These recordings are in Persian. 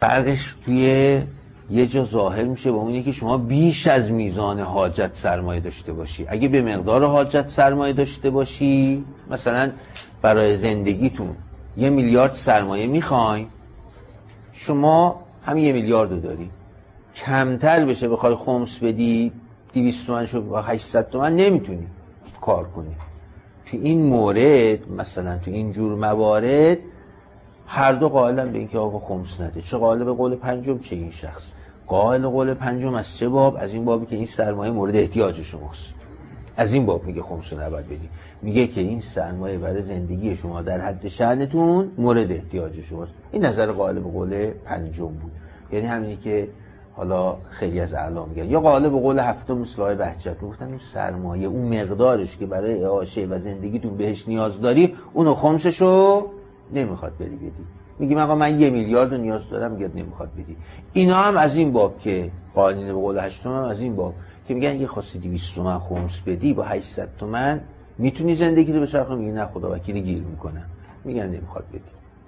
فرقش توی یه جا ظاهر میشه، با اونه که شما بیش از میزان حاجت سرمایه داشته باشی. اگه به مقدار حاجت سرمایه داشته باشی، مثلا برای زندگیتون 1 میلیارد سرمایه میخواین، شما هم 1 میلیارد رو داری، کمتر بشه بخوای خمس بدی 200 تومن شو با 800 تومن نمیتونی کار کنی. تو این مورد مثلا تو این جور موارد هر دو قائلن به اینکه آقا خمس نده. چه قائل به قول پنجم چه این شخص. قائل قول پنجم از چه باب؟ از این بابی که این سرمایه مورد احتیاج شماست. از این باب میگه خمس رو نباید بدی. میگه که این سرمایه برای زندگی شما در حد شأنتون مورد احتیاج شماست. این نظر قائل به قول پنجم بود. یعنی همینی که حالا خیلی از اعلام میگن. یا قائل به قول هفتم مثل آقای بهجت گفتن اون سرمایه، اون مقدارش که برای اعاشه و زندگیتون بهش نیاز داری، اونو خمسشو نمیخواد بدی. میگیم آقا من 1 میلیارد رو نیاز دارم، میگه نمیخواد بدی. اینا هم از این باب که قائلین به قول هشتم هم از این باب که میگن یه خواستی 200 تومن خمس بدی با 800 تومن میتونی زندگی رو بچرخونی، میگی نه خدا وکیلی گیر میکنن، میگن نمیخواد بدی.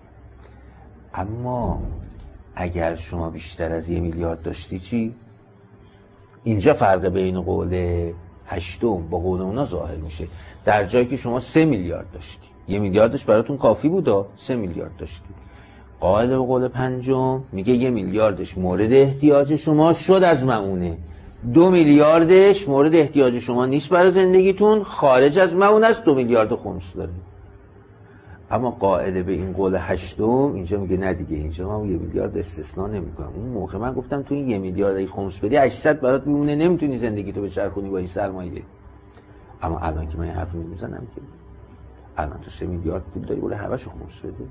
اما اگر شما بیشتر از 1 میلیارد داشتی چی؟ اینجا فرق بین قول هشتم با قول اونا ظاهر میشه. در جایی که شما 3 میلیارد داشتی، 1 میلیاردش براتون کافی بودا، 3 میلیارد داشتی، قائل به قول پنجم میگه 1 میلیاردش مورد احتیاج شما شد از مؤونه، 2 میلیاردش مورد احتیاج شما نیست برای زندگیتون، خارج از مؤونه است، 2 میلیارد خمس داره. اما قائل به این قول هشتم اینجا میگه نه دیگه، اینجا من 1 میلیارد استثناء نمیکنم. اون موقع من گفتم تو این 1 میلیارد ای خمس بدی 800 برات میمونه، نمیتونی زندگیتو بچرخونی با این سرمایه. اما الان که من حرف نمیزنم که الان تو 3 میلیارد پول داری، بوله همه‌شو خمس بده.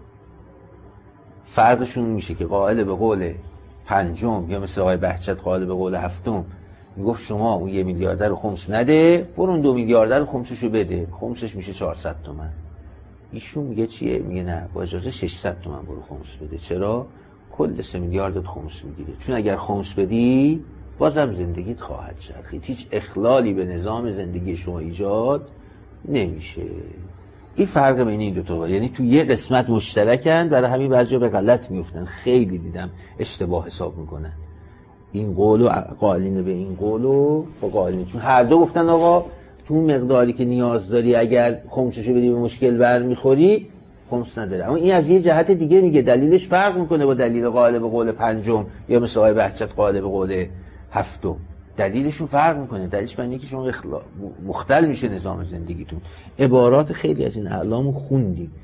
فرقشون میشه که قائل به قول پنجم یا مثل آقای بهجت قائل به قول هفتم میگفت شما اون 1 میلیارد رو خمس نده، برو اون 2 میلیارد رو خمسشو بده، خمسش میشه 400 تومن. ایشون میگه چیه؟ میگه نه با اجازه 600 تومن برو خمس بده. چرا؟ کل 3 میلیارد خمس میگیره، چون اگر خمس بدی بازم زندگیت خواهد چرخید، هیچ اخلالی به نظام زندگی شما ایجاد نمیشه. این فرق بین این دو تا، یعنی تو یه قسمت مشترکن، برای همین بعضیا به غلط میافتن. خیلی دیدم اشتباه حساب میکنن این قولو قائلین به این قولو با قائلین، چون هر دو گفتن آقا تو مقداری که نیاز داری اگر خمسشو بدی به مشکل برمیخوری خمس نداره. اما این از یه جهت دیگه میگه دلیلش فرق میکنه با دلیل قائل به قول پنجم یا مثل آقای بهجت قائل به قول هفتم. دلیلشون فرق میکنه. دلیلش معنی که شما مختل میشه نظام زندگیتون. عبارات خیلی از این اعلامو خوندیم.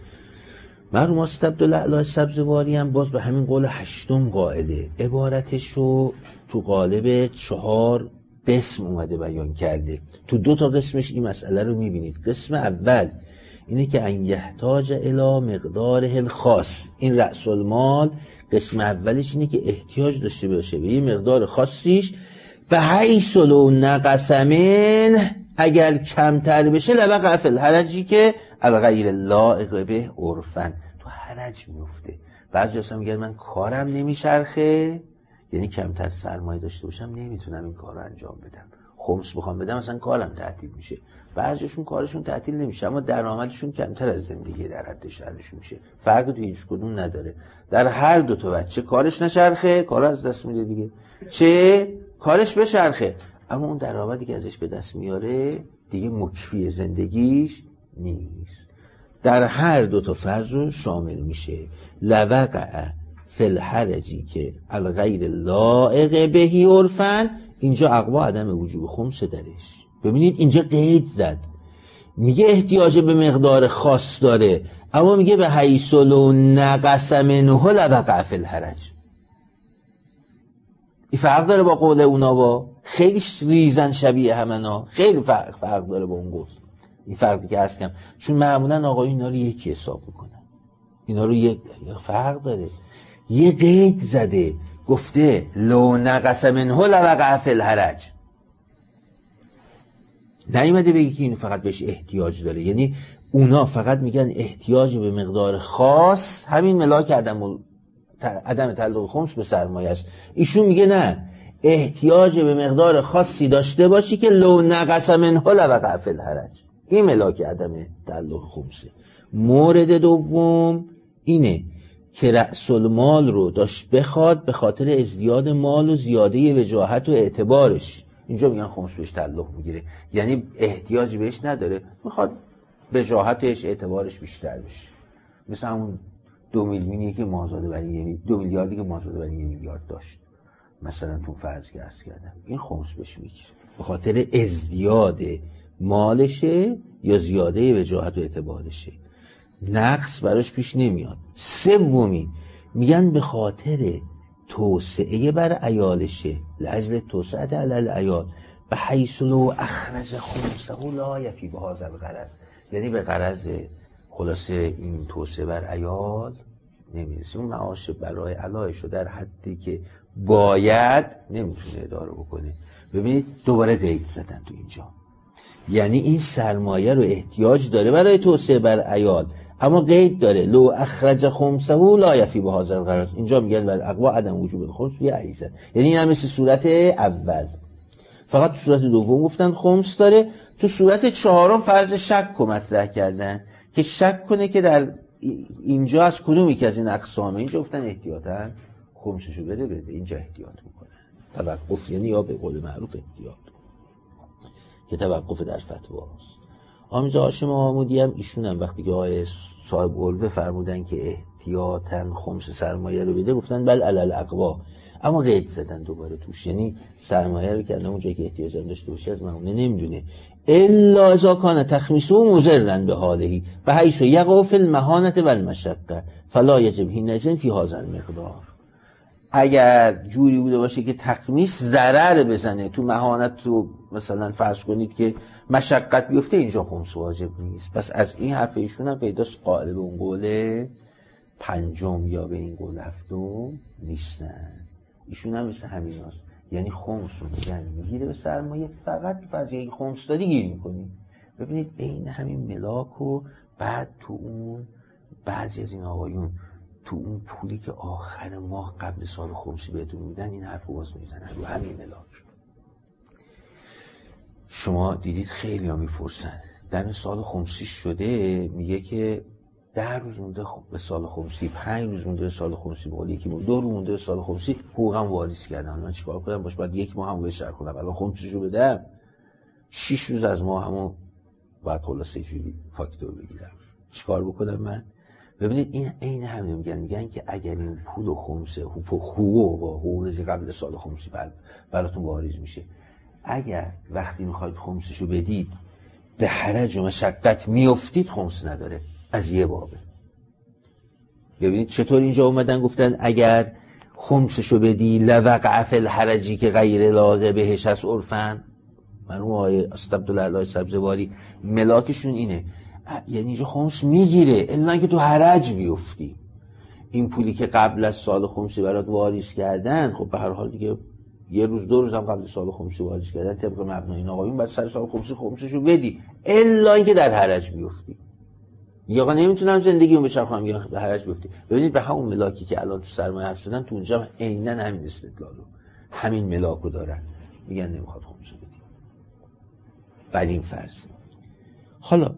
مرحوم استاد عبدالله سبزواری هم باز به همین قول هشتم قائله. عبارتشو تو قالب 4 قسم اومده بیان کرده. تو 2 تا قسمش این مسئله رو میبینید. قسم اول اینه که ان یحتاج الی مقداره الخاص، این رأس المال قسم اولش اینه که احتیاج داشته باشه به یه مقدار خاصیش، به حیث لو نقص منه، اگر کمتر بشه لبقع فی الحرجی که الغیر لائق به عرفن، تو حرج میفته. بعضی اصلا میگن من کارم نمیچرخه، یعنی کمتر سرمایه داشته باشم نمیتونم این کار رو انجام بدم، خمس بخوام بدم مثلا کارم تعطیل میشه. بعضیشون کارشون تعطیل نمیشه اما درآمدشون کمتر از زندگی در حد شأنشون میشه. فرقی تو هیچ کدوم نداره. در هر دو تا بچه کارش نچرخه، کار از دست میده دیگه، چه کارش بچرخه اما اون درآمدی که ازش به دست میاره دیگه مکفی زندگیش نیست. در هر دو تا فرض رو شامل میشه. لوقع فی الحرجی که الغیر لائق بهی عرفن، اینجا اقوا عدم وجوب خمس درش. ببینید اینجا قید زد، میگه احتیاج به مقدار خاص داره اما میگه به حیث لو نقص منه لوقع فی الحرج. این فرق داره با قول اونا، با خیلی ریزن شبیه همنا، خیلی فرق داره با اون قول. این فرقی که عرض کردم، چون معمولا آقا اینا رو یکی حساب میکنن، اینا رو یک فرق داره. یه قید زده گفته لو نقص منه لوقع فی الحرج، نیومده بگی که این فقط بهش احتیاج داره. یعنی اونا فقط میگن احتیاج به مقدار خاص، همین ملاک عدم تعلق خمس به سرمایه است. ایشون میگه نه، احتیاج به مقدار خاصی داشته باشی که لو نقص منه لوقع فی الحرج، این ملاک عدم تعلق خمسه. مورد دوم اینه که رأس المال رو داشت بخواد به خاطر ازدیاد مال و زیاده وجاهت و اعتبارش. اینجا میگن خمس بهش تعلق میگیره، یعنی احتیاجی بهش نداره، میخواد وجاهتش اعتبارش بیشتر بشه. مثل همون 2 میلیونی که مازاده برای 2 میلیاردی که مازاده برای 1 میلیارد داشت، مثلا تو فرض که عرض کردم، این خمس بهش میگیره به خاطر ازدیاد مالشه یا زیاده وجاهت و اعتبارشه، نقص براش پیش نمیاد. سومی میگن به خاطر توسعه بر عیالشه، لاجل توسعه علی العیال، به حیث لو اخرج خمسه لا یفی به هذا الغرض، یعنی به غرض خلاصه این توسعه بر عیال نمیرسه، اون معاش برای علایش رو در حدی که باید نمیتونه اداره بکنه. ببینید دوباره قید زدن تو اینجا، یعنی این سرمایه رو احتیاج داره برای توسعه بر عیال، اما قید داره لو اخرج خمسه لا یفی به هذا الغرض. اینجا میگن بل اقوا عدم وجوب الخمس فی عیزه، یعنی این هم مثل صورت اول، فقط تو صورت دوم گفتن خمس داره، تو صورت چهارم فرض شک رو مطرح کردن که شک کنه که در اینجا از کدومی که از این اقسامه، اینجا گفتن احتیاطاً خمسشو بده، اینجا احتیاط میکنه، توقف، یعنی یا به قول معروف احتیاط که توقف در فتواست. آمیزا هاشم محمودی هم ایشون هم وقتی که آقای صاحب علوه فرمودن که احتیاطاً خمس سرمایه رو بده، گفتن بل علل اقوا، اما قید زدن دوباره توش، یعنی سرمایه رو که اونجا که احتیاج داشته باشه از معونه نمیدونه الا اذا کان تخمیسه مضرا به حالهی به حیث یقع فی المهانه و المشقه فلا یجب حینئذ فی هذا المقدار. اگر جوری بوده باشه که تخمیس ضرر بزنه تو مهانت، تو مثلا فرض کنید که مشقت بیفته، اینجا خمس واجب نیست. پس از این حرف ایشون هم پیداست قائل به اون قول پنجم یا به این قول هفتم نیستن. ایشون هم مثل همین هست، یعنی خمس رو میگن میگیره به سرمایه، فقط فرضیه خمس داری گیر میکنی. ببینید این همین ملاک و بعد تو اون بعضی از این آقایون تو اون پولی که آخر ماه قبل سال خمسی بهتون میدن این حرف باز میزنن رو همین ملاک. شما دیدید خیلی ها میپرسن در سال خمسی شده، میگه که 10 روز مونده به سال خمسی، 5 روز مونده به سال خمسی، بقول یکی 2 روز مونده به سال خمسی، حقوقم واریز کردم، من چیکار کنم؟ باشه بعد 1 ماه هم بهش کنم، الان خمسیشو بدم 6 روز از ماه همون بعد خلاصه جوری فاکتور بگیرم، چیکار بکنم من؟ ببینید این عین همین میگن که اگر این پول و خمسه حقوق با حقوقی قبل سال خمسی براتون واریز میشه، اگر وقتی میخواید خمسشو بدید به حرج و مشقت میافتید، خمس نداره، از یه بابه. ببینید چطور اینجا اومدن گفتن اگر خمسشو بدی لوقع فی الحرجی که غیر لاغه بهش از عرفن. مرحوم آقای اسد عبدالله سبزواری ملاکشون اینه، یعنی اینجا خمس میگیره الا اینکه تو حرج بیفتی. این پولی که قبل از سال خمسی برات واریز کردن، خب به هر حال دیگه 1 روز 2 روز هم قبل سال خمسی واریز کردن، طبق مبنای این آقایون بعد سر سال خمسشو بدی الا اینکه در حرج بیفتی. یا آقا نمیتونم زندگیمو بچرخونم یا به حرج بیفتی. ببینید به همون ملاکی که الان تو سرمایه حرف زدن، تو اونجا عیناً همین استدلالو، همین ملاکو دارن، میگن نمیخواد خمسو بدی. ولی این فرض. حالا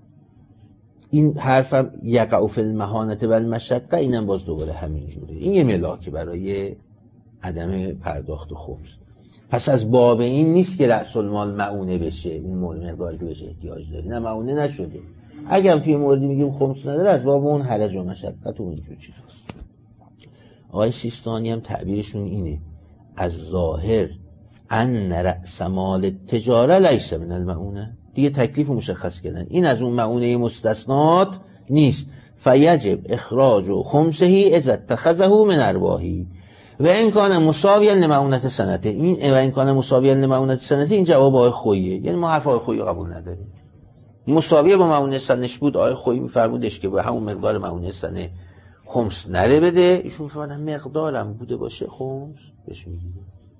این حرفم یقع فی المهانه و المشقه، اینم باز دوباره همین جوره، این یه ملاکی برای عدم پرداخت خمس. پس از باب این نیست که رأس المال معونه بشه، اون مقداری که بهش احتیاج داری، نه معونه نشده. اگه توی موردی میگیم خمس نداره، از باب اون حرج و مشقت و اینجور چیزاست. آقای سیستانی هم تعبیرشون اینه، از ظاهر ان رأس مال تجاره لیس من المعونه، دیگه تکلیف مشخص کردن، این از اون معونه مستثنات نیست. فیجب اخراج خمسه اذا اتخذه من ارباحی و این کان مساویا لمعونت سنته. این و این کان مساویا لمعونت سنته، این جواب آقای خوییه، یعنی ما حرف آقای خویی قبول نداریم. مساویه با معونه سنش بود، آقای خویی میفرمودش که به همون مقدار معونه سنه خمس نره بده، ایشون فرمودن مقدارم بوده باشه خمس بهش میگیره.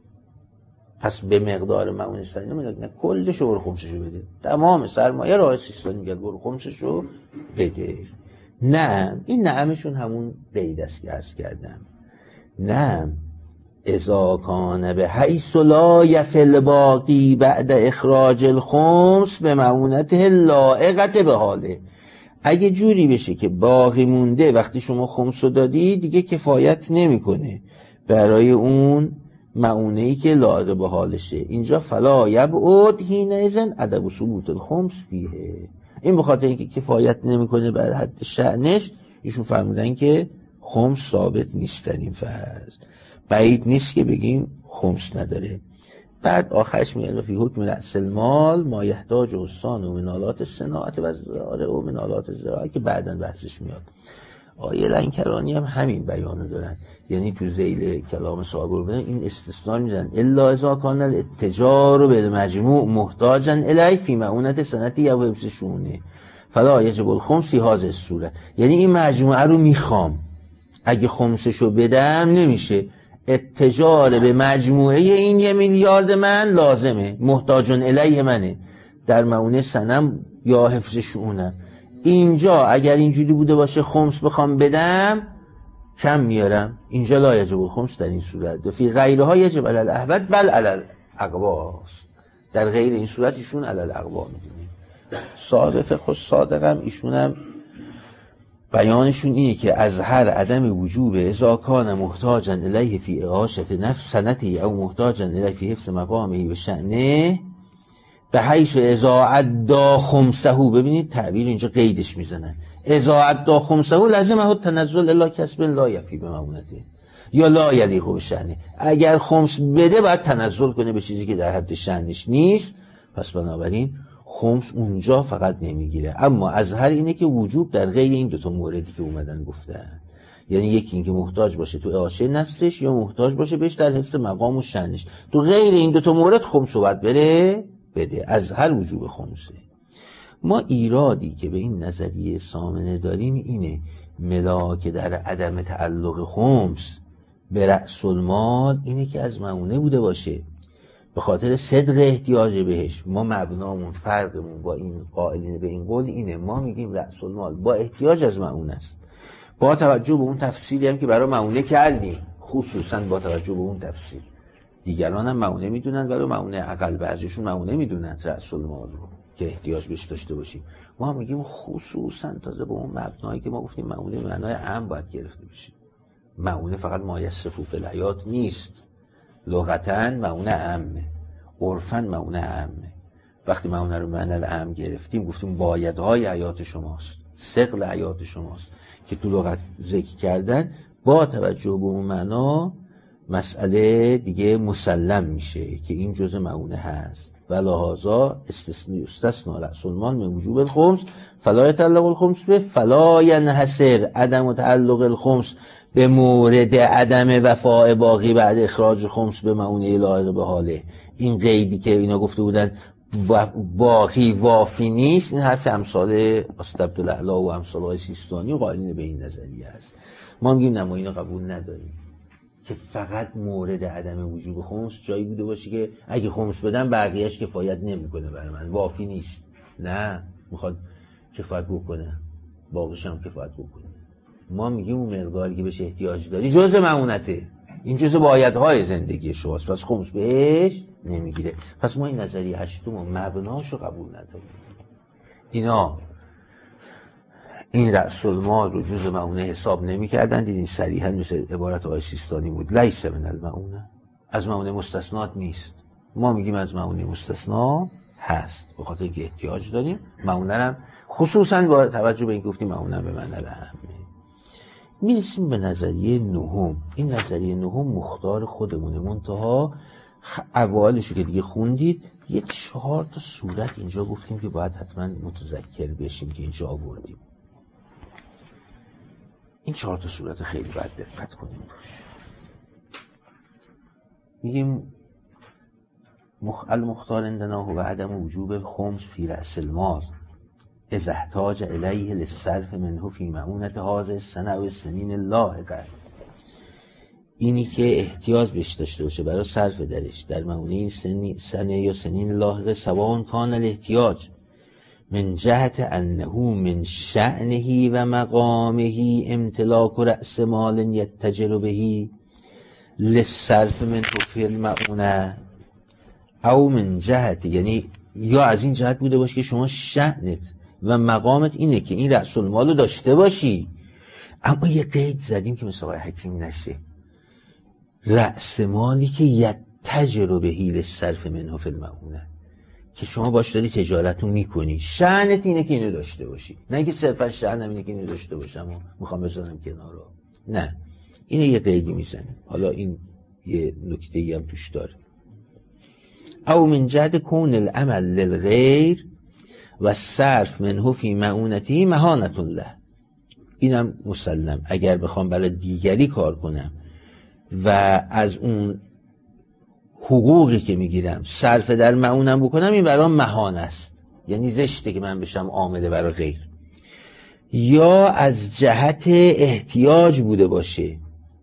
پس به مقدار معونه سنه نمیگه نه کلشو برو خمسشو بده، تمام سرمایه رو آقای سیستانی میگه برو خمسشو بده. نه، این نعمشون همون قید است که عرض کردم. نه اذا کان به حیث لا یفی الباقی بعد اخراج الخمس به معونته لائقه به حاله، اگه جوری بشه که باقی مونده وقتی شما خمس رو دادی دیگه کفایت نمیکنه برای اون معونه‌ای که لایق به حالشه، اینجا فلا یبعد حینئذ عدم ثبوت الخمس فیه. این به خاطر اینکه کفایت نمیکنه بر حد شأنش، ایشون فرمودن که خمس ثابت نیست در این فرض، بعید نیست که بگیم خمس نداره. بعد آخرش میگه فی حکم رأس المال ما یحتاج حسان و منالات صناعت و زراعه و منالات زراعه که بعداً بحثش میاد. آیه لنکرانی هم همین بیانو دارن، یعنی تو ذیل کلام صاحب رو این استثناء میزنن الا اذا کان الاتجار بالمجموع محتاجا الیه فی معونت سنتی یا حفظ شونه فلا یجب الخمس فی هذه الصوره. یعنی این مجموعه رو میخوام، اگه خمسشو بدم نمیشه، اتجار به مجموعه این 1 میلیارد من لازمه، محتاجون الیه منه در معونه سنم یا حفظ شؤونم. اینجا اگر اینجوری بوده باشه خمس بخوام بدم کم میارم، اینجا لا یجب الخمس در این صورت، فی غیرها یجب علی الاحوط بل علی الاقواس، در غیر این صورت ایشون علی الاقوا میدونیم. صاحب فقه الصادق هم ایشون هم بیانشون اینه که از هر عدم وجوب اذا کان محتاجا الیه فی اعاشة نفس سنتی او محتاجا الیه فی حفظ مقامه و شأنه به حیث اذا عدا خمسه. ببینید تعبیر اینجا قیدش میزنن، اذا عدا خمسه لازمه تنزل الا کسب لا یفی به معونته یا لا یلیق به شأنه. اگر خمس بده باید تنزل کنه به چیزی که در حد شأنش نیست، پس بنابراین خمس اونجا فقط نمیگیره. اما از هر اینه که وجوب در غیر این دوتا موردی که اومدن گفتن، یعنی یکی این که محتاج باشه تو اعاشه نفسش یا محتاج باشه بهش در حفظ مقام و شأنش، تو غیر این دوتا مورد خمس رو باید بده از هر وجوب خمسه. ما ایرادی که به این نظریه سامنه داریم اینه ملاک در عدم تعلق خمس به رأس المال اینه که از معونه بوده باشه، به خاطر صدق احتیاج بهش. ما مبنامون فرقمون با این قائلین به این قول اینه، ما میگیم رأس المال با احتیاج از معونه است، با توجه به اون تفسیری هم که برای معونه کردیم، خصوصا با توجه به اون تفسیر. دیگران هم معونه میدونن ولی معونه اقل بعضیشون معونه میدونن رأس المال رو که احتیاج بهش داشته باشیم. ما هم میگیم خصوصا تازه به اون مبنایی که ما گفتیم معونه معنای عام باید گرفته بشه. معونه فقط ما یصفو فی الحیات نیست، لغتاً معونه عامه، عرفاً معونه عامه. وقتی معونه رو معنی عام گرفتیم گفتیم بایدهای حیات شماست، ثقل حیات شماست که تو لغت ذکر کردن، با توجه به اون معنا مسئله دیگه مسلم میشه که این جزء معونه هست. ولهذا استثناء رأس المال من وجوب الخمس فلا يتعلق الخمس به فلا ينحصر عدم تعلق الخمس به مورد عدم وفاء باقی بعد اخراج خمس به معونه لایق به حاله. این قیدی که اینا گفته بودن باقی وافی نیست، این حرف امثال عبدالعلا و امثال های سیستانی و قائلین به این نظریه است. ما میگیم نه، ما اینو قبول نداریم که فقط مورد عدم وجوب خمس جایی بوده باشه که اگه خمس بدم بقیهش کفایت نمیکنه برای من، وافی نیست. نه، میخواد کفایت بکنه، باقیش هم کفایت بکنه. ما میگیم اون مقداری که بهش احتیاج داری جزء معونته، این جزء بایدهای زندگی شماست، پس خمس بهش نمیگیره. پس ما این نظریه هشتم و مبناشو قبول نداریم. اینا این رأس المال رو جزء معونه حساب نمی‌کردن، دیدین صریحاً مثل عبارت آقای سیستانی بود لیس من المعونه، از معونه مستثنات نیست. ما میگیم از معونه مستثنا هست، به خاطر اینکه احتیاج داریم. معونه هم خصوصاً با توجه به این گفتیم معونه به معنی عامه. میرسیم به نظریه نهم. این نظریه نهم مختار خودمونه، منتها اوالشو که دیگه خوندید یه 4 تا صورت اینجا گفتیم که باید حتما متذکر بشیم که اینجا آوردیم. این 4 تا صورت خیلی باید دقت کنیم توش. میگیم المختار عندنا و عدم وجوب الخمس فی رأس المال اذا احتاج الیه للصرف منه فی معونت هذه السنه و السنین اللاحقه. اینی که احتیاج بهش داشته باشه برای صرف درش در معونه این سنه یا سنین لاحقه، سواء کان الاحتیاج من جهت انه من شأنه و مقامه امتلاک رأس مال یتجر به للصرف من فی المعونه، او من جهت، یعنی یا از این جهت بوده باشه که شما شأنت و مقامت اینه که این رأس المال رو داشته باشی. اما یه قید زدیم که مثل آقای حکیم نشه، رأس مالی که یتجر بهی للصرف منه فی المعونه، که شما باش داری تجارتون میکنی، شأنت اینه که اینو داشته باشی، نه اینکه صرفا شأنم اینه که اینو داشته باشم و میخوام بذارم کنار. نه، اینه یه قیدی میزنیم. حالا این یه نکته‌ای هم توش داره. او من جهت کون العمل للغیر و صرف منه فی معونته مهانة له. اینم مسلم، اگر بخوام برای دیگری کار کنم و از اون حقوقی که میگیرم صرف در معونم بکنم، این برام مهانه است، یعنی زشته که من بشم عامل برای غیر. یا از جهت احتیاج بوده باشه.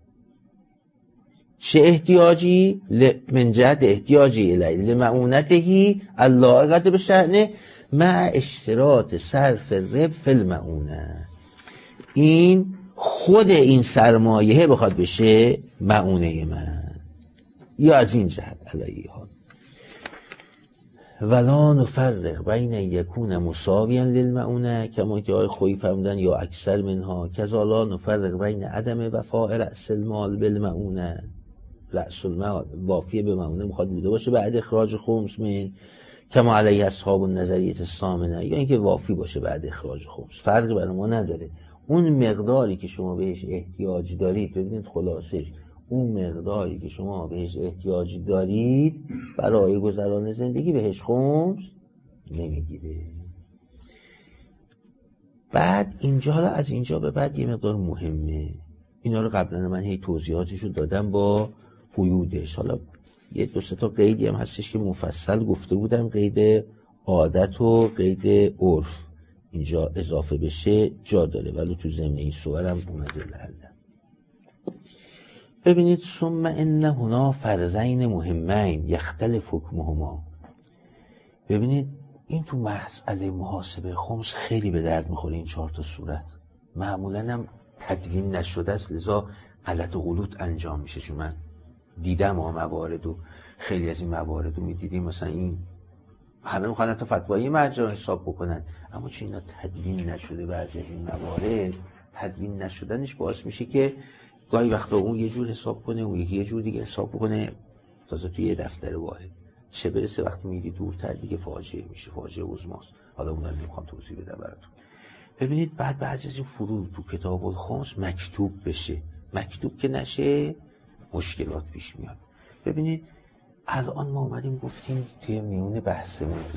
چه احتیاجی؟ من جهت احتیاجی الی لمعونته اللائقة بشأنه مع اشتراط صرف رب فی المعونه. این خود این سرمایه بخواد بشه معونه من، یا از این جهت علیه ها. ولا نفرق بین یکون مساویا للمعونه کما که آقای خویی فرمودن یا اکثر منها، کذا لا نفرق بین عدم وفاء رأس المال بالمعونه. رأس المال وافیه به معونه میخواد بوده باشه بعد اخراج خمس من کما علیه اصحاب النظریه الثامنه، یا اینکه وافی باشه بعد اخراج خمس، فرقی برای ما نداره. اون مقداری که شما بهش احتیاج دارید، ببینید خلاصش، اون مقداری که شما بهش احتیاج دارید برای گذران زندگی بهش خمس نمیگیره. بعد اینجا، حالا از اینجا به بعد یه مقدار مهمه، اینا رو قبلا من هی توضیحاتشو دادم با قیودش. حالا یه دو سه تا قیدی هم هستش که مفصل گفته بودم، قید عادت و قید عرف اینجا اضافه بشه جا داره، ولی تو ضمن این صور هم اومده لعله. ببینید ثم ان هنا فرضین مهمین یختلف حکمهما. ببینید این تو مسئله محاسبه خمس خیلی به درد میخوره این 4 تا صورت. معمولا هم تدوین نشده است، لذا غلط و غلوط انجام میشه. چون من دیدم موارد و خیلی از این موارد رو میدیدیم، مثلا این همه میخوان حتی فتوایی مرجع حساب بکنن، اما چون اینا تدوین نشده، بعضی از این موارد تدوین نشدنش باعث میشه که گاهی وقتا اون یه جور حساب کنه، اون یه جور دیگه حساب بکنه، تازه توی یه دفتر واحد. چه برسه وقتی میری دورتر دیگه فاجعه میشه، فاجعه عظماست. حالا اون رو نمیخوام توضیح بدم براتون. ببینید بعد بعضی از این فروض تو کتاب الخمس مکتوب بشه، مکتوب که نشه مشکلات پیش میاد. ببینید الان ما اومدیم گفتیم توی میون بحثمون تو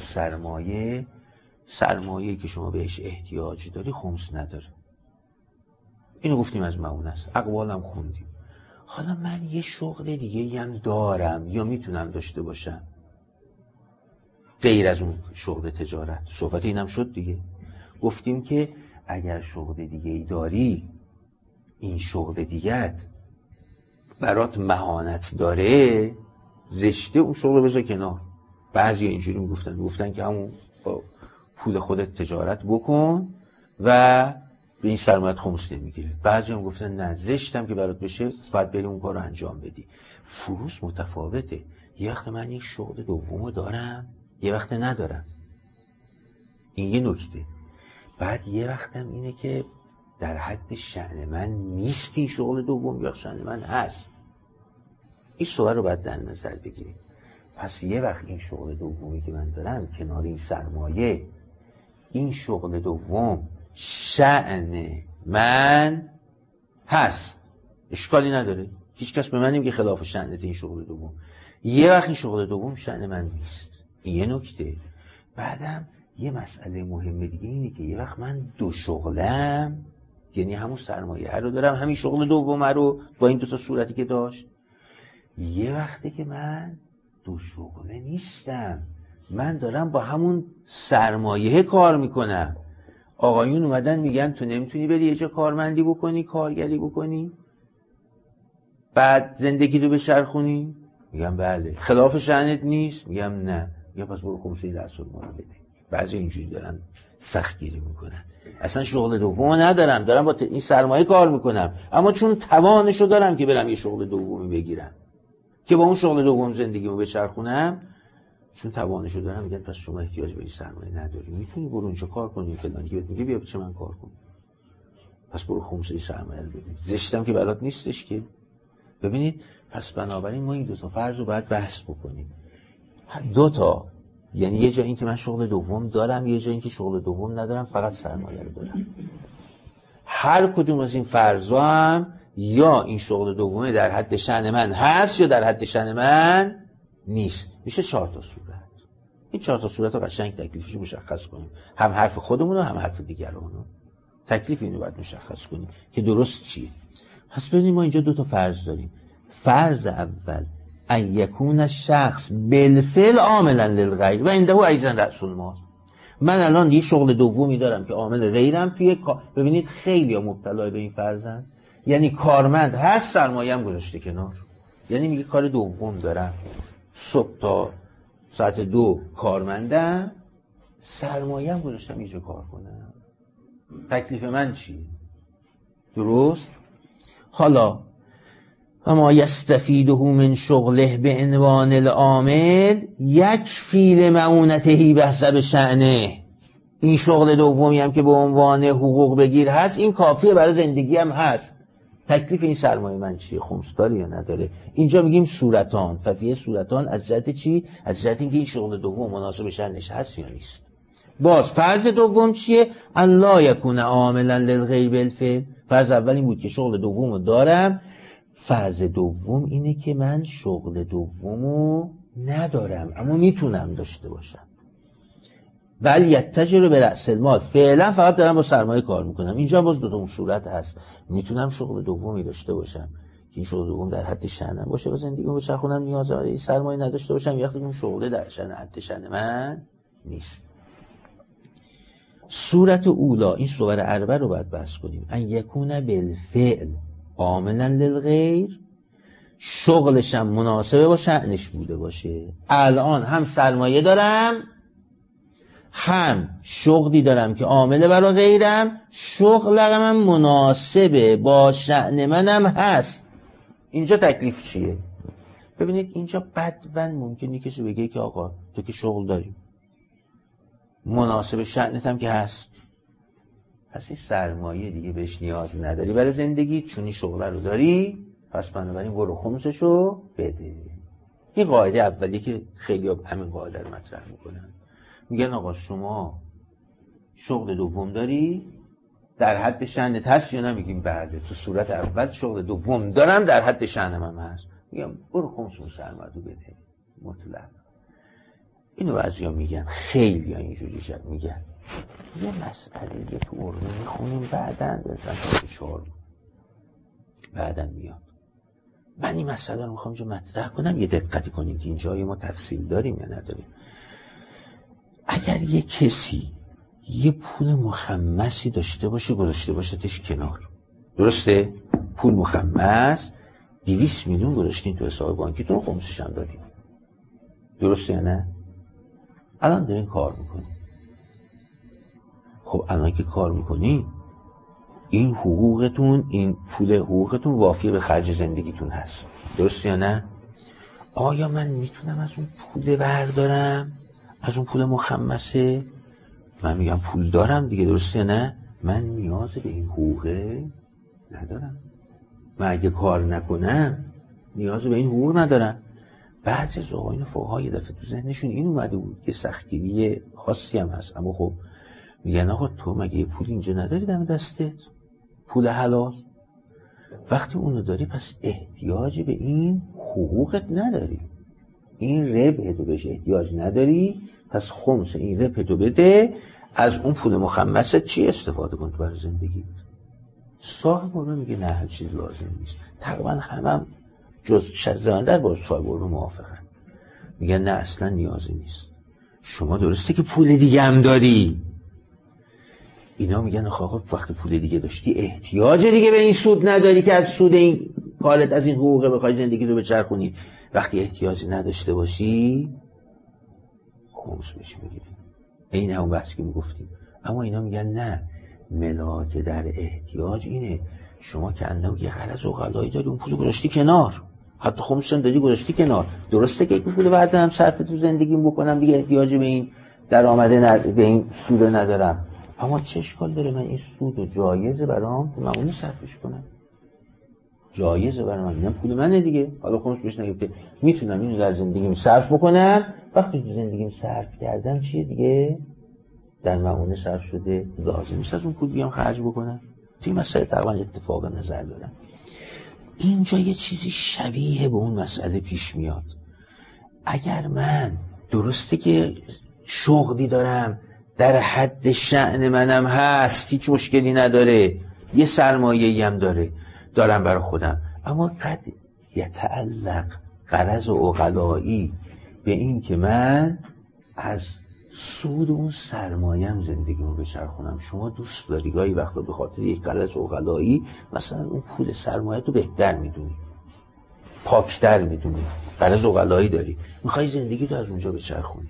سرمایه که شما بهش احتیاج داری خمس نداره، اینو گفتیم از معونه است، اقوالم خوندیم. حالا من یه شغل دیگه هم دارم یا میتونم داشته باشم غیر از اون شغل تجارت. صحبت اینم شد دیگه، گفتیم که اگر شغل دیگه ای داری، این شغل دیگت برات مهانت داره، زشته اون شغل بذار کنار. بعضی اینجوری میگفتن که همون با پول خودت تجارت بکن و به این سرمایت خمس نمیگیره. بعضی هم گفتن نه، زشتم که برات بشه، باید بری اون کار رو انجام بدی. فروض متفاوته، یه وقت من این شغل دومو دارم، یه وقت ندارم، این یه نکته. بعد یه وقتم اینه که در حد شأن من نیست این شغل دوم، یا شأن من هست. این صور رو باید در نظر بگیریم. پس یه وقت این شغل دومی که من دارم کنار این سرمایه، این شغل دوم شأن من هست، اشکالی نداره، هیچ کس به من نمیگه خلاف شأنت این شغل دوم. یه وقت این شغل دوم شأن من نیست، این یه نکته. بعدم یه مسئله مهمه دیگه اینه که یه وقت من دو شغلم، یعنی همون سرمایه رو دارم، همین شغل دوم رو با این 2 تا صورتی که داشت. یه وقتی که من دو شغله نیستم، من دارم با همون سرمایه کار میکنم. آقایون اومدن میگن تو نمیتونی بری یه جا کارمندی بکنی، کارگری بکنی، بعد زندگی رو بچرخونی؟ میگم بله. خلاف شأنت نیست؟ میگم نه. یا پس برو خمسه رأس المال بده. بعضی اینجوری دارن سخت گیری میکنن، اصلا شغل دوم ندارم، دارم با این سرمایه کار میکنم، اما چون توانشو دارم که برم یه شغل دومی بگیرم که با اون شغل دوم زندگیمو بچرخونم، چون توانشو دارم میگن پس شما احتیاج به این سرمایه نداری، میتونی برو اونجا کار کنی فلانی که بهت میگه بیا چه من کار کنم، پس برو خمس این سرمایه رو ببین. زشتم که بلات نیستش که. ببینید پس بنابراین ما این دو تا فرض رو باید بحث بکنیم. دو تا، یعنی یه جا این که من شغل دوم دارم، یه جا این که شغل دوم ندارم فقط سرمایه رو دارم. هر کدوم از این فرضا هم یا این شغل دومه در حد شأن من هست یا در حد شأن من نیست. میشه 4 تا صورت. این 4 تا صورت رو قشنگ تکلیفش رو مشخص کنیم، هم حرف خودمون و هم حرف دیگران رو. تکلیف اینو باید مشخص کنیم که درست چیه. پس ببینیم ما اینجا 2 تا فرض داریم. فرض اول ان یکون الشخص بالفعل عاملا للغیر و عنده ایضا رأس المال. من الان یه شغل دومی دارم که عامل غیرم توی کار. ببینید خیلی ها مبتلا به این فرضن، یعنی کارمند هست سرمایه‌ام گذاشته کنار، یعنی میگه کار دوم دارم، صبح تا ساعت 2 کارمندم، سرمایه‌ام گذاشتم اینجا کار کنم. تکلیف من چیه؟ درست؟ حالا اما یستفیده من شغله به عنوان العامل یکفی لمعونته بحسب شأنه. این شغل دومی هم که به عنوان حقوق بگیر هست، این کافیه برای زندگی هم هست. تکلیف این سرمایه من چیه؟ خمس داره یا نداره؟ اینجا میگیم صورتان. ففیه صورتان از جهت چی؟ از جهت اینکه این شغل دوم مناسب شأنش هست یا نیست. باز فرض دوم چیه؟ الله یکون عاملا للغیر بالفعل. فرض اول این بود که شغل دومو دارم. فرض دوم اینه که من شغل دومو ندارم اما میتونم داشته باشم. ولی یتجر به رأس المال، فعلا فقط دارم با سرمایه کار میکنم. اینجا باز 2 تا صورت هست. میتونم شغل دومی داشته باشم که این شغل دوم در حد شأنم باشه و زندگیمو بچرخونم، نیاز به سرمایه نداشته باشم، وقتی اون شغل در حد شأن من نیست. صورت اولا، این صور اربع رو باید بحث کنیم. ان یکون بالفعل عاملا للغیر، شغلشم مناسبه با شأنش بوده باشه. الان هم سرمایه دارم هم شغلی دارم که عامله برای غیرم، شغلم هم مناسبه با شأن منم هست. اینجا تکلیف چیه؟ ببینید اینجا بدون ممکنه کسی بگه که آقا تو که شغل داری مناسب شأنت هم که هست، پس این سرمایه دیگه بهش نیاز نداری برای زندگی، چون این شغل رو داری، پس بنابراین برو خمسشو بده. این قاعده اولی که خیلی همین قاعده رو مطرح میکنن. میگن آقا شما شغل دوم داری در حد شأنت هست یا نمیگیم بله، تو صورت اول شغل دوم دارم در حد شأنم هم هست، میگم برو خمسون سرمایه رو بده مطلق. اینو بعضیا میگن، خیلی ها اینجوری میگن. یه مسئله یه تو ارمه میخونیم بعدن بزن چهار بعدن میاد. من این مسئله رو میخوام اینجا مطرح کنم، یه دقتی کنیم که اینجا ما تفصیل داریم یا نداریم. اگر یه کسی یه پول مخمسی داشته باشه گذاشته باشتش کنار، درسته؟ پول مخمس 200 میلیون گذاشتین تو حساب بانکیتون، خمسش هم دادین، درسته یا نه؟ الان دارین کار میکنین. خب الان که کار میکنین این حقوقتون، این پول حقوقتون وافی به خرج زندگیتون هست، درسته یا نه؟ آیا من میتونم از اون پول بردارم، از اون پول مخمسه؟ من میگم پول دارم دیگه، درسته یا نه؟ من نیاز به این حقوقه ندارم. من اگه کار نکنم نیاز به این حقوق ندارم. بعضی از آقایون فقها یه دفعه تو ذهنشون این اومده بود که سختگیری خاصی هم هست، اما خب میگن آقا تو مگه پول اینجا نداری دم دستت، پول حلال؟ وقتی اونو داری پس احتیاجی به این حقوقت نداری، این ربحتو بهش احتیاج نداری، پس خمس این ربحتو بده، از اون پول مخمست چی استفاده کن تو برای زندگی. صاحب علم میگه نه هر چیز لازم نیست. تقریبا همه جز شزدندر با صاحب علم موافقن، میگن نه اصلا نیازی نیست. شما درسته که پول دیگه هم داری، اینا میگن آقا وقتی پول دیگه داشتی احتیاج دیگه به این سود نداری که از سود این کارت، از این حقوق بخوای زندگی رو بچرخونی. وقتی احتیاجی نداشته باشی خمس بهش بگیری. این همون بحثی که میگفتیم. اما اینا میگن نه، ملاک در احتیاج اینه شما که اندام یه غرض و غلایی داری اون پول گذاشتی کنار، حتی خمسشون دادی گذاشتی کنار. درسته که پول بعدم صرف تو زندگیم بکنم دیگه، احتیاج به این درآمده به این سود ندارم، اما چه اشکال داره من این سود و جایزه برام تو معمولی صرفش کنم؟ جایزه برام، اینم پول منه دیگه. حالا خمس بهش نگفته میتونم اینو در زندگیم صرف بکنم. وقتی تو زندگیم صرف کردم چیه دیگه؟ در معمولی صرف شده، لازم نیست از اون پول بیام خرج بکنم. توی مسئله تقریبا اتفاق نظر دارم. اینجا یه چیزی شبیه به اون مسئله پیش میاد. اگر من درسته که شغلی دارم در حد شأن منم هست، هیچ مشکلی نداره، یه سرمایه‌ای هم دارم برای خودم، اما قد یتعلق غرض عقلایی به این که من از سود اون سرمایه‌ام زندگیمو بچرخونم. شما دوست داری گاهی وقتا به خاطر یک غرض عقلایی مثلا اون پول سرمایه تو بهتر میدونی، پاکتر میدونی، غرض عقلایی داری، میخوای زندگی تو از اونجا بچرخونی،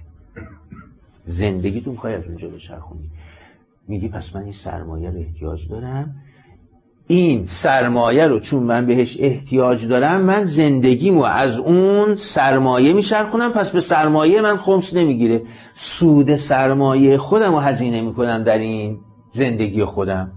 زندگی تو میخوای از اونجا بچرخونی. میگی پس من این سرمایه رو احتیاج دارم، این سرمایه رو چون من بهش احتیاج دارم من زندگیمو از اون سرمایه میچرخونم، پس به سرمایه من خمس نمیگیره، سود سرمایه خودم رو هزینه میکنم در این زندگی خودم.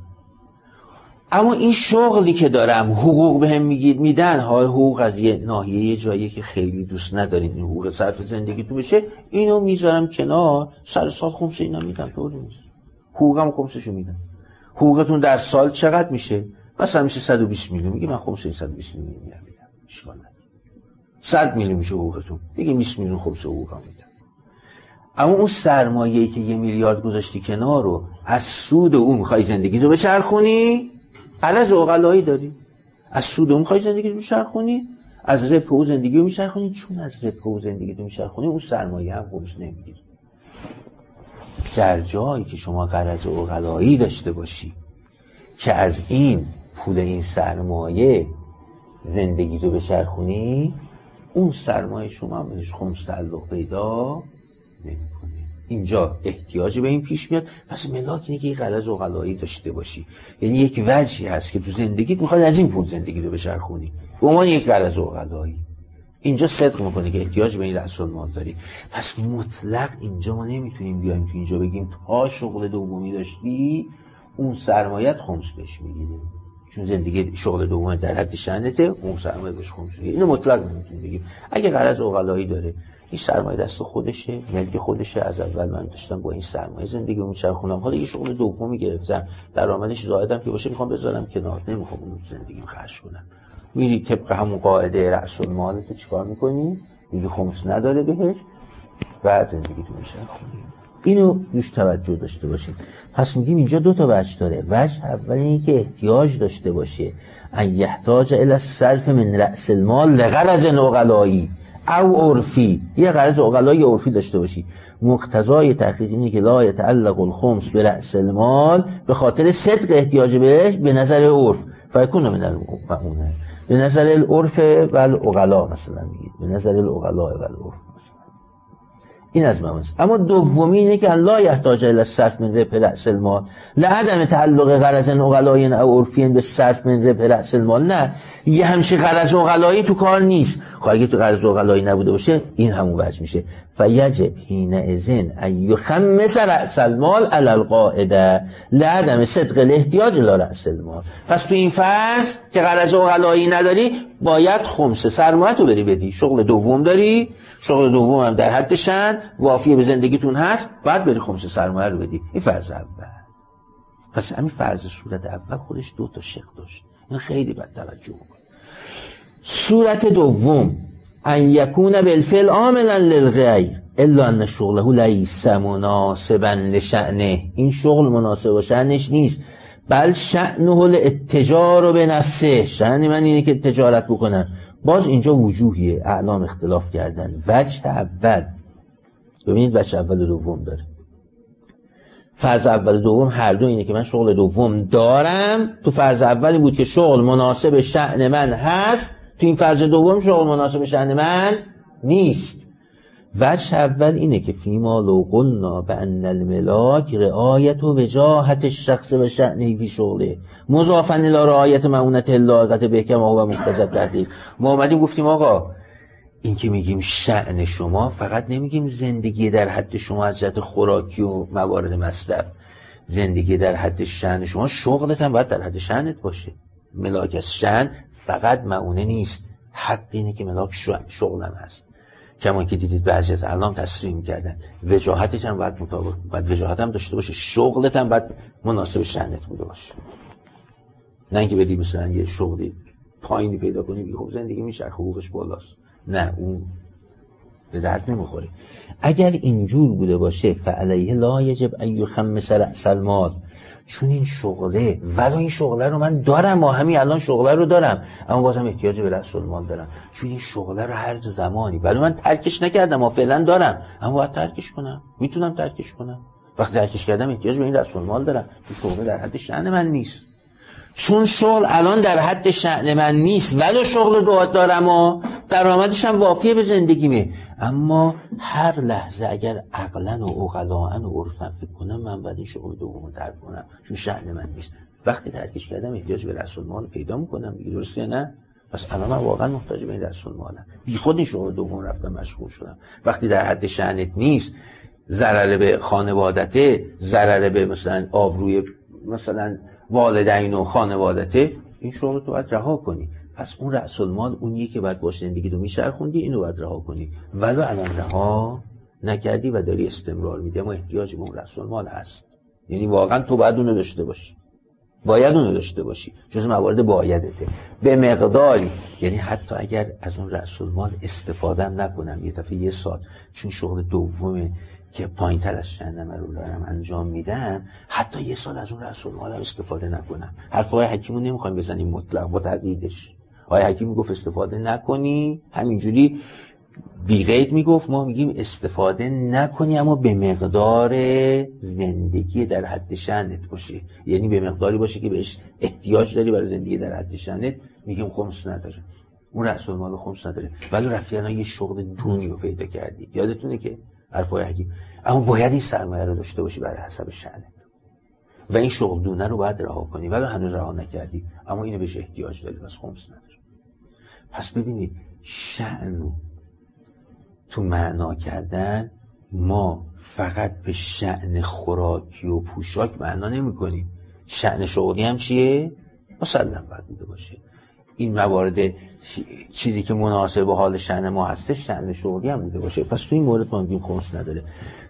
اما این شغلی که دارم حقوق بهم میدن، ها حقوق از یه ناحیه یه جایی که خیلی دوست ندارین این حقوق صرف زندگی تو بشه، اینو میذارم کنار، سال خمس اینا میدم، طوری نیست، حقوقم خمسشو میدم. حقوقتون در سال چقدر میشه؟ مثلا میشه 120 میلیون، میگه من خمس 120 میلیون میدم، اشکال نداره. 100 میلیون میشه حقوقتون، میگه 20 میلیون خمس حقوقم میدم. اما اون سرمایه‌ای که 1 میلیارد گذاشتی کنار رو از سود اون میخوای زندگی تو بچرخونی، غرض عقلایی داری، از سود اون میخوای زندگی تو بچرخونی، از ربح او زندگی رو میچرخونی، چون از ربح او زندگی تو میچرخونی اون سرمایه هم خمس نمیگیری. در جایی که شما غرض عقلایی داشته باشی که از این پول این سرمایه زندگی تو بچرخونی، اون سرمایه شما بهش خمس تعلق پیدا نمی‌کنه. اینجا احتیاج به این پیش میاد. پس ملاک اینه که این غرض عقلایی داشته باشی، یعنی یک وجهی هست که تو زندگیت میخواد از این پول زندگی رو بچرخونی به عنوان یک غرض عقلایی. اینجا صدق میکنه که احتیاج به این رأس المال داری. پس مطلق اینجا ما نمیتونیم بیایم تو اینجا بگیم تا شغل دومی داشتی اون سرمایت خمس بهش میگیره، چون زندگی شغل دوم در حد شأنته اون سرمایه بهش خمس میگیره. اینو مطلق نمیتونیم بگیم. اگه غرض عقلایی داره، این سرمایه دست خودشه، ملک خودشه، از اول من داشتم با این سرمایه زندگی رو میچرخونم، حالا یه شغل دومی گرفتم، درآمدش زائدم که باشه میخوام بذارم کنار، نمیخوام اون زندگیم خرج کنم. میری طبق همون قاعده رأس المال تو چیکار میکنی؟ میگی خمس نداره بهش، بعد زندگی تو میچرخونی. اینو روش توجه داشته باشید. پس میگیم اینجا دو تا وجه داره. وجه اول اینه که احتیاج داشته باشه، ان یحتاج الی الصرف من رأس المال لغرض عقلایی او عرفی، یه غرض عقلایی عرفی داشته باشی. مقتضای تحقیق اینه که لا یتعلق الخمس برأس المال، به خاطر صدق احتیاج بهش به نظر عرف، فیکون من المؤمنه به نظر العرف و العقلا، مثلا میگید به نظر العقلا و العرف. این از من است. اما دومی اینه که لا یحتاج الی الصرف من ربح رأس المال لعدم تعلق غرض عقلایی او عرفی به صرف من ربح رأس المال. نه، یه همشه غرض عقلایی تو کار نیست. اگه تو غرض عقلایی نبوده باشه این همون وجه میشه. فیجب حینئذ ان یخمس رأس المال علی القاعده لعدم صدق الاحتیاج الی رأس المال. پس تو این فرض که غرض عقلایی نداری باید خمس سرمایه تو بری بدی. شغل دوم داری، شغل دوم هم در حد شأن وافی به زندگیتون هست، بعد بری خمس سرمایه رو بدی. این فرض اول. پس همین فرض صورت اول خودش دو تا شق داشت، این خیلی بد توجه کن. صورت دوم ان یکون بالفعل عاملا للغیر الا ان شغله لیس مناسبا لشأنه. این شغل مناسب با شأنش نیست، بل شأنه الاتجار به نفسه. شأن من اینه که تجارت بکنم. باز اینجا وجوهیه، اعلام اختلاف کردن. وجه اول، ببینید وجه اول و دوم داره. فرض اول و دوم هر دو اینه که من شغل دوم دارم. تو فرض اولی بود که شغل مناسب شأن من هست، تو این فرض دوم شغل مناسب شأن من نیست. وجه اول اینه که فیما لو قلنا بان الملاک رعایت و وجاهت الشخص و شأنه فی شغله مضافا الی رعایت مؤونت اللایقت بهکم و مقتضی التحقیق. ما اومدیم گفتیم آقا این که میگیم شأن شما فقط نمیگیم زندگی در حد شما از جهت خوراکی و موارد مصرف، زندگی در حد شأن شما، شغلت هم باید در حد شأنت باشه. ملاک از شأن فقط مؤونه نیست، حق اینه که ملاک شغلم هست. کما که دیدید بعضی از اعلام تصریح می‌کردن وجاهتش هم باید مطابق، باید وجاهت هم داشته باشه، شغلت هم باید مناسب شأنت بوده باشه. نه اینکه بدی مثلا یه شغلی پایینی پیدا کنی بگی خب زندگی میشه حقوقش بالاست، نه اون به درد نمیخوره. اگر اینجور بوده باشه فعلیه لا یجب ان یخمس رأس المال، چون این شغله ولو این شغله رو من دارم، ما همین الان شغله رو دارم اما بازم احتیاج به رأس المال دارم، چون این شغله رو هر زمانی ولو من ترکش نکردم ما فعلا دارم اما باید ترکش کنم، میتونم ترکش کنم. وقتی ترکش کردم احتیاج به این رأس المال دارم، چون شغله در حد شأن من نیست. چون شغل الان در حد شأن من نیست ولو شغل دارم و درآمدش هم وافیه به زندگیمه، اما هر لحظه اگر عقلاً و عقلاً و عرفاً فکر کنم من باید این شغل دومو ترک کنم چون شأن من نیست. وقتی ترکش کردم احتیاج به رأس المال پیدا میکنم دیگه، درسته یا نه؟ پس الان من واقعا محتاج به این رأس المالم، بی خود این شغل دوم رفتم مشغول شدم. وقتی در حد شأنت نیست، ضرر به خانوادته، ضرر به مثلا آبروی مثلا والدین و خانوادته، این شغل تو باید رها کنی. پس اون رأس المال اونیه که باید باشه زندگی رو میچرخوندی، اینو باید رها کنی. ولو الان رها نکردی و داری استمرار میده، اما احتیاج به اون رأس المال هست. یعنی واقعا تو باید اونو داشته باشی، باید اونو داشته باشی، جز موارد بایدته به مقداری. یعنی حتی اگر از اون رأس المال استفاده هم نکنم یه دفعه یه سال، چون شغل دومه که پایین تر از شأنم رو دارم انجام میدم، حتی یه سال از اون رأس المال استفاده نکنم. حرف آقای حکیمو نمیخوایم بزنیم مطلق با تقییدش. آقای حکیم میگفت استفاده نکنی، همینجوری بی قید میگفت، ما میگیم استفاده نکنی اما به مقدار زندگی در حد شأنت باشه، یعنی به مقداری باشه که بهش احتیاج داری برای زندگی در حد شأنت. میگیم خمس نداره، اون رأس المال خمس نداره، ولی رفتی الان یه شغل دونی رو پیدا کردی، یادتونه که حرفای حکیم، اما باید این سرمایه رو داشته باشی برای حسب شأنت و این شغل دونه رو باید رها کنی، ولی هنوز رها نکردی اما اینو بهش احتیاج داری، بس خمس نداره. پس ببینید شأن تو معنا کردن ما فقط به شأن خوراکی و پوشاک معنا نمی کنیم. شأن شغلی هم چیه؟ مسلم باید بوده باشه. این موارد چیزی که مناسب به حال شأن ما هستش شأن شغلی هم بوده باشه. پس تو این مورد ما میگیم خمس نداره.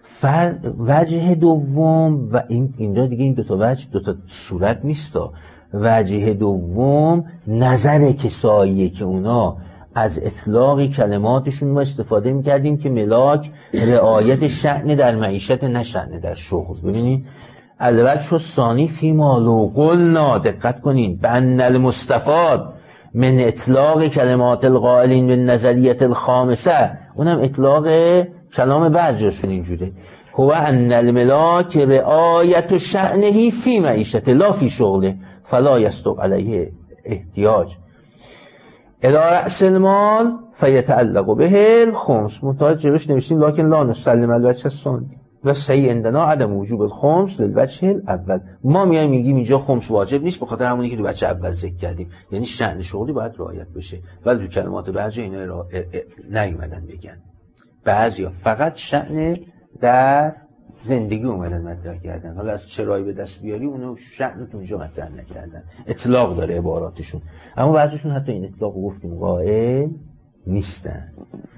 وجه دوم و اینجا دیگه این دوتا وجه دوتا صورت نیستا. وجه دوم نظر کساییه که اونا از اطلاق کلماتشون ما استفاده میکردیم که ملاک رعایت شأن در معیشت نه شأن در شغل. ببینید الوجه ثانی فی ما لو قلنا، دقت کنین، بأن المستفاد من اطلاق کلمات القائلین به نظریت الخامسه، اونم اطلاق کلام بعضیشون اینجوره، هو ان الملاک رعایت شأنه فی معیشت لا فی شغله فلا یصدق علیه احتیاج الى رأس المال فیتعلق به الخمس. متوجهش نوشتیم لکن لا نسلم الوجه الثانی و صحیح عندنا عدم وجوب الخمس للوجه الاول. ما میایم میگیم اینجا خمس واجب نیست به خاطر همونی که تو بچه اول ذکر کردیم، یعنی شأن شغلی باید رعایت بشه، ولی تو کلمات بعضی اینا نیومدن بگن. بعضیا فقط شأن در زندگی اومدن مطرح کردن، حالا از چرایی به دست بیاری اونو شأن تو اونجا مطرح نکردن، اطلاق داره عباراتشون، اما بعضیشون حتی این اطلاق رو گفتیم قائل نیستن.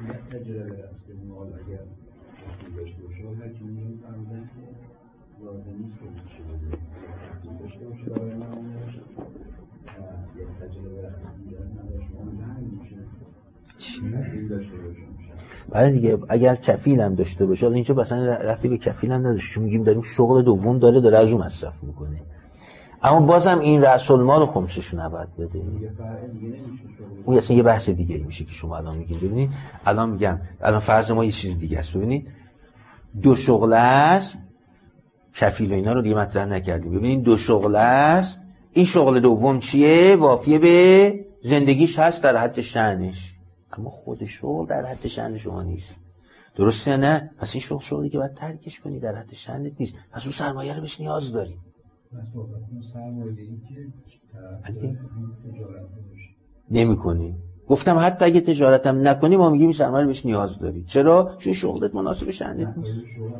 ولی دیگه اگر کفیل هم داشته باشه، اینجا مثلا رفتی به کفیل هم نداشته، چون میگیم داریم شغل دوم داره از اون مصرف میکنه، اما بازم این رأس المال و خمسشو نباید بده. اون اصلا یه بحث دیگه ای میشه که شما الان میگین. ببینید الان میگم الان فرض ما یه چیز دیگه است. ببینید دو شغل است، کفیل و اینا رو دیگه مطرح نکردیم. ببینید دو شغل است، این شغل دوم چیه؟ وافیه به زندگیش هست در حد شأنش، اما خود شغل در حد شأن شما نیست. درسته یا نه؟ پس این شغلی که باید ترکش کنی، در حد شأنت نیست. پس اون سرمایه رو بهش نیاز داری. نمی‌کنی. گفتم حتی اگه تجارتم نکنی ما میگیم سرمایه رو بهش نیاز داری. چرا؟ چون شغلت مناسب شأنت نیست.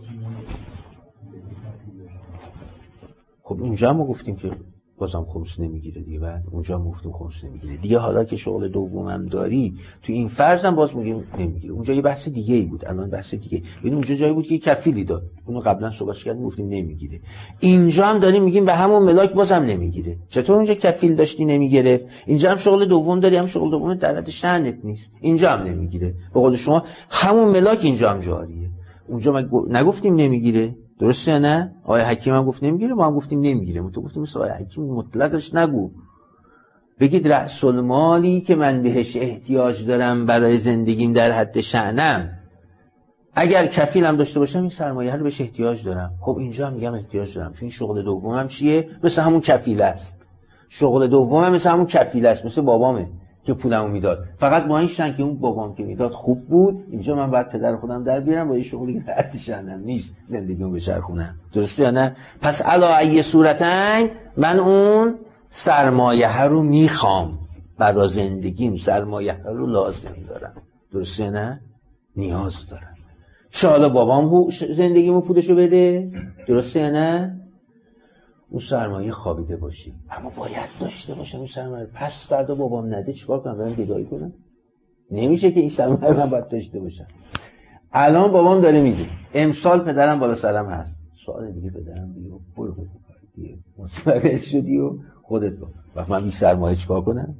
خب اونجا ما گفتیم که بازم خمس نمیگیره دیگه. بعد اونجا هم گفتیم خمس نمیگیره دیگه. حالا که شغل دومم داری تو این فرض هم باز میگیم نمیگیره. اونجا یه بحث دیگه ای بود، الان بحث دیگه. ببین اونجا جایی بود که کفیلی داد، اونو قبلا صحبتش کردیم گفتیم نمیگیره. اینجا هم داریم میگیم به همون ملاک بازم نمیگیره. چطور اونجا کفیل داشتی نمیگرفت، اینجا هم شغل دوم داری، هم شغل دوم در حد شأنت نیست، اینجا هم نمیگیره. به قول شما همون ملاک اینجا هم جاریه. اونجا ما نگفتیم نمیگیره، درسته یا نه؟ آقای حکیم هم گفت نمیگیره، ما هم گفتیم نمیگیره. ما تو گفتیم مثل آقای حکیم مطلقش نگو، بگید رأس المالی که من بهش احتیاج دارم برای زندگیم در حد شأنم، اگر کفیلم داشته باشم این سرمایه رو بهش احتیاج دارم. خب اینجا هم میگم احتیاج دارم، چون شغل دومم چیه؟ مثل همون کفیل است. شغل دومم مثل همون کفیل است، مثل بابامه که پولمو میداد. فقط با این شان که اون بابام که میداد خوب بود، اینجا من باید پدر خودم در بیارم با این شغلی که حد شأنم نیست زندگیمو بچرخونم. درسته یا نه؟ پس علا ای صورتین من اون سرمایه رو میخوام برای زندگیم، سرمایه رو لازم دارم. درسته یا نه؟ نیاز دارم. چه حالا بابام زندگیمو پولشو بده، درسته یا نه؟ اون سرمایه خوابیده باشی، اما باید داشته باشم این سرمایه. پس فردا بابام نده چیکار کنم؟ برم گدایی کنم؟ نمیشه که این سرمایه من باید داشته باشم. الان بابام داره میگه، امسال پدرم بالا سرم هست، سال دیگه پدرم دیگه برو دیگه مستقل شدی و خودت با وقت من این سرمایه چیکار کنم؟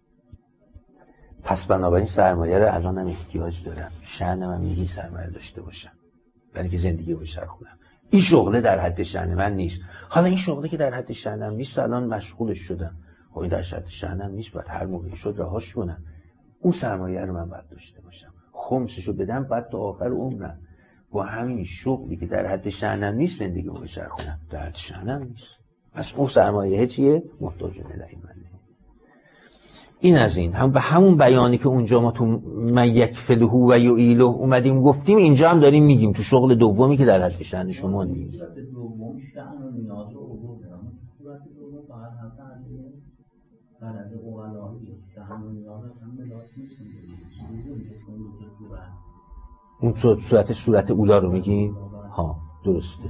پس بنابراین سرمایه رو الان هم احتیاج دارم، شأنم هم یکی سرمایه داشته باشم برای که زندگی بچرخونم. این شغله در حد شأن من نیست. حالا این شغله که در حد شأنم نیست الان مشغولش شدم، خب این در حد شأنم نیست، باید هر موقعی شد رهاش کنم. اون سرمایه رو من باید داشته باشم، خمسشو بدم، بعد تا آخر عمرم با همین شغلی که در حد شأنم نیست زندگی رو بچرخونم. در حد شأنم نیست، پس اون سرمایه چیه؟ محتاج الیه منه. این از این هم به همون بیانی که اونجا ما تو من یکفله و یعیله اومدیم گفتیم، اینجا هم داریم میگیم تو شغل دومی که در حد شأن شما نیست. صورت دوم شأن و نیاز رو آوردم، صورت دوم فقط هم از اوغلاهی شأن و نیاز هم ملاک نیست. اون صورت اولا رو میگیم؟ ها درسته.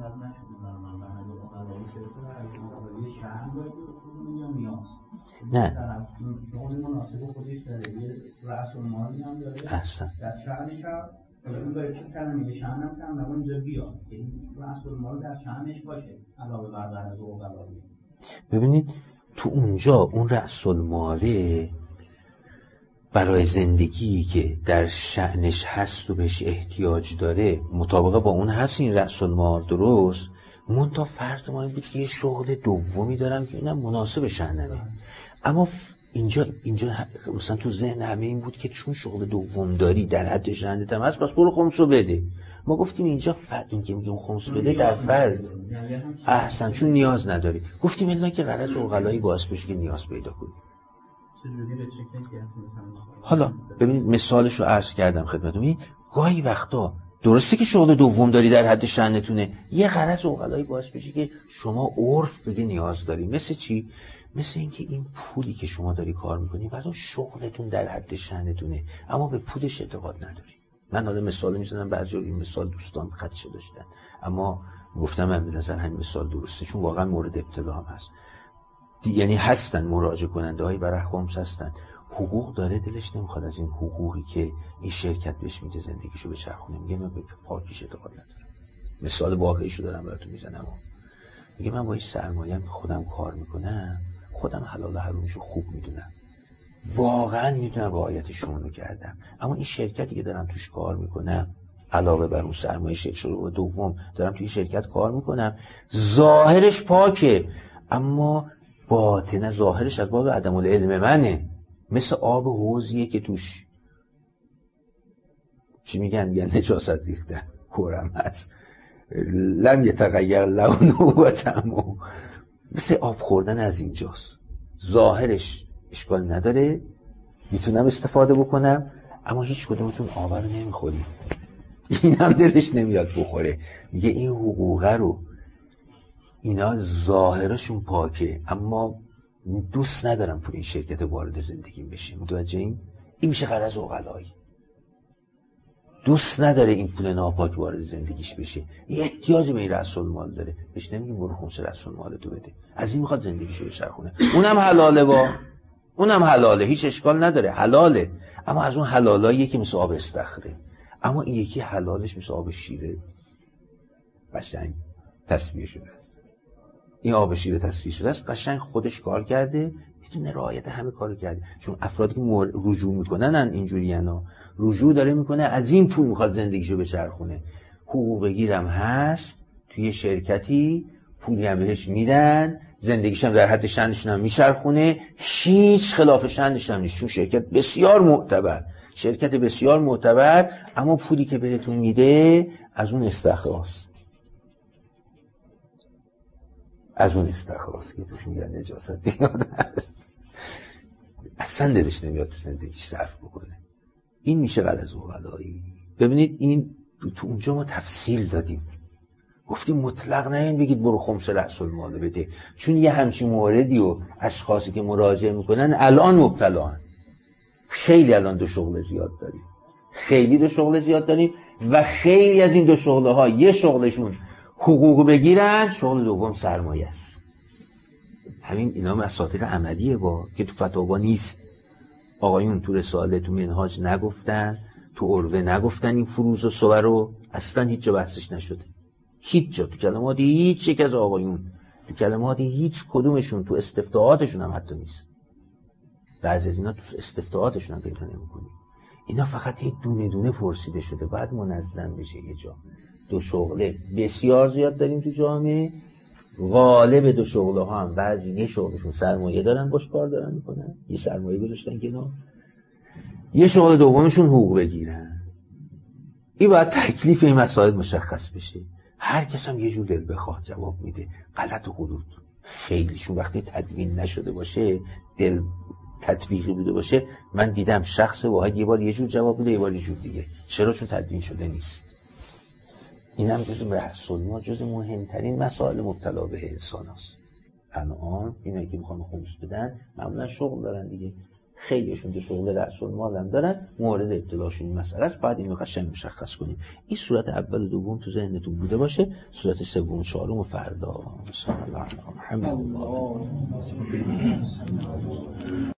نه شغل مناسب خودش داره، یه رأس المالی هم داره احسن در شأنش هم اون باید چه کلمه شأن هم کنم نمون اینجا بیاد که رأس المال در شأنش باشه علاوه بر از اوغلالی. ببینید تو اونجا اون رأس الماله برای زندگی که در شأنش هست و بهش احتیاج داره مطابقه با اون هست این رأس المال، درست؟ منتها فرض ما این بود که یه شغل دومی دارم که اینم مناسب شأنمه، اما اینجا مثلا تو ذهن همه این بود که چون شغل دوم داری در حد شأنت هم هست پس برو خمسو بده. ما گفتیم اینجا این که میگیم خمس بده در فرض احسن چون نیاز نداری. گفتیم الا که غرض اوغلایی باعث بشه که نیاز پیدا کنی. حالا ببینید مثالش رو عرض کردم خدمتتون. گاهی وقتا درسته که شغل دوم داری در حد شأنتونه، یه غرض اوغلایی باعث بشه که شما عرف بگه نیاز داری. مثل چی؟ مثل اینکه این پولی که شما داری کار میکنی برای شغلتون در حد شأنتونه اما به پولش اعتقاد نداری. من حالا مثال میزنم، بعضی این مثال دوستان خدشه داشتن اما گفتم من به نظر همین مثال درسته چون واقعا مورد ابتلا هم هست. یعنی هستن مراجعه کننده هایی برای خمس هستن، حقوق داره دلش نمیخواد از این حقوقی که این شرکت بهش میده زندگیشو بچرخونه، میگه من به پاکیش اعتقاد ندارم. مثال واقعیشو دارم براتون میزنم. میگه من با این سرمایه‌ام که خودم کار میکنم خودم حلال و حرامشو خوب میدونم، واقعا میدونم رعایتشون رو کردم، اما این شرکتی که دارم توش کار میکنم علاوه بر اون سرمایه شروع دوم دارم توی شرکت کار میکنم ظاهرش پاکه اما باطنه ظاهرش از باب عدم العلم منه، مثل آب حوضیه که توش چی میگن نجاست ریختن کورم هست لم یتغیر لونه و طعمه، مثل آب خوردن از اینجاست. ظاهرش اشکال نداره میتونم استفاده بکنم اما هیچ کدومتون آب رو نمیخورید. این هم دلش نمیاد بخوره. میگه این حقوقه رو اینا ظاهرشون پاکه اما دوست ندارم تو این شرکت وارد زندگیم بشه. متوجه این میشه غرض عقلایی. دوست نداره این پول ناپاک وارد زندگیش بشه، یه احتیاجی به این رأس المال داره. بهش نمیگیم برو خمس رأس المال تو بده، از این میخواد زندگیشو بچرخونه. اونم حلاله، اونم حلاله، هیچ اشکال نداره، حلاله. اما از اون حلالاییه که مثل آب استخره. اما این یکی حلالش مثل آب شیره قشنگ تصفیه شده است. این آب شیره تصفیه شده است، قشنگ خودش کار کرده، بدون رعایت همه کارو کرده. چون افرادی که رجوع میکنن اینجوریانا، رجوع داره میکنه از این پول میخواد زندگیشو بچرخونه. حقوق گیرم هست توی شرکتی، پولی هم بهش میدن، زندگیش هم در حد شأنشون هم میچرخونه، هیچ خلاف شأنش هم نیست. چون شرکت بسیار معتبر، اما پولی که بهتون میده از اون استخراست، که توش میگن نجاست زیاد هست، اصلا دلش نمیاد تو زندگیش صرف بکنه. این میشه غرض عقلایی. ببینید این تو اونجا ما تفصیل دادیم، گفتیم مطلق نهین بگید برو خمس رأس المال بده، چون یه همچین موردی و اشخاصی که مراجعه میکنن الان مبتلان. خیلی الان دو شغل زیاد داریم و خیلی از این دو شغله ها یه شغلشون حقوق بگیرن، شغل دوم سرمایه است. همین اینا مساطق عملیه که تو فتاوا نیست. آقایون تو رساله، تو منهاج نگفتن، تو عروه نگفتن این فروز و صور رو، اصلا هیچ جا بحثش نشده. هیچ جا تو کلمات هیچ یک از آقایون، تو کلمات هیچ کدومشون، تو استفتاءاتشون هم حتی نیست. بعضی از اینا تو استفتاءاتشون هم پیدا نمی‌کنی. اینا فقط یک دونه دونه پرسیده شده، بعد منظم بشه یه جا. دو شغله بسیار زیاد داریم تو جامعه. غالب دو شغله ها هم بعضی یه شغلشون سرمایه دارن، باش کار دارن میکنن، یه سرمایه گذاشتن کنار، یه شغل دومشون حقوق بگیرن. این باید تکلیف این مسائل مشخص بشه. هر کس هم یه جور دل بخواه جواب میده، غلط و غلط. خیلیشون وقتی تدوین نشده باشه، دل تطبیقی بوده باشه، من دیدم شخص واحد یه بار یه جور جواب میده، یه بار یه جور دیگه. چرا؟ چون تدوین شده نیست. این هم جز رأس المال، جز مهمترین مسائل مبتلا به انسان هست. الان اینا که میخوان خمس بدن معمولا شغل دارن دیگه، خیلیشون دو شغل رأس المال هم دارن، مورد ابتلاشون این مسئله است. بعد اینو قشنگ مشخص کنیم. این صورت اول و دوم تو ذهنتون بوده باشه، صورت سوم و چهارم و فردا.